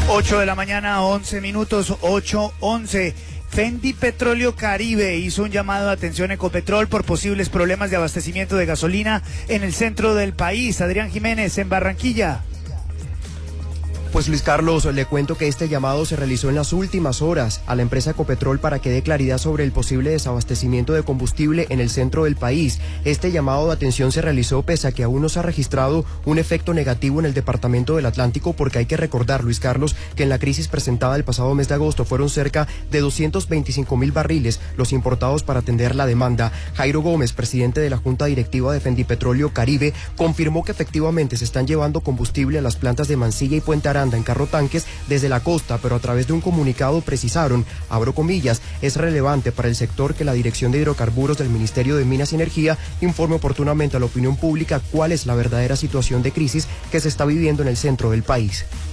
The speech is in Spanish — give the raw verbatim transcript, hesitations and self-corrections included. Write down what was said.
ocho de la mañana, once minutos, ocho once. Fendi Petróleo Caribe hizo un llamado de atención a Ecopetrol por posibles problemas de abastecimiento de gasolina en el centro del país. Adrián Jiménez, en Barranquilla. Pues Luis Carlos, le cuento que este llamado se realizó en las últimas horas a la empresa Ecopetrol para que dé claridad sobre el posible desabastecimiento de combustible en el centro del país. Este llamado de atención se realizó pese a que aún no se ha registrado un efecto negativo en el departamento del Atlántico, porque hay que recordar, Luis Carlos, que en la crisis presentada el pasado mes de agosto fueron cerca de doscientos veinticinco mil barriles los importados para atender la demanda. Jairo Gómez, presidente de la Junta Directiva de Fendi Petróleo Caribe, confirmó que efectivamente se están llevando combustible a las plantas de Mansilla y Puente Aranda en carro tanques desde la costa, pero a través de un comunicado precisaron, abro comillas, es relevante para el sector que la Dirección de Hidrocarburos del Ministerio de Minas y Energía informe oportunamente a la opinión pública cuál es la verdadera situación de crisis que se está viviendo en el centro del país.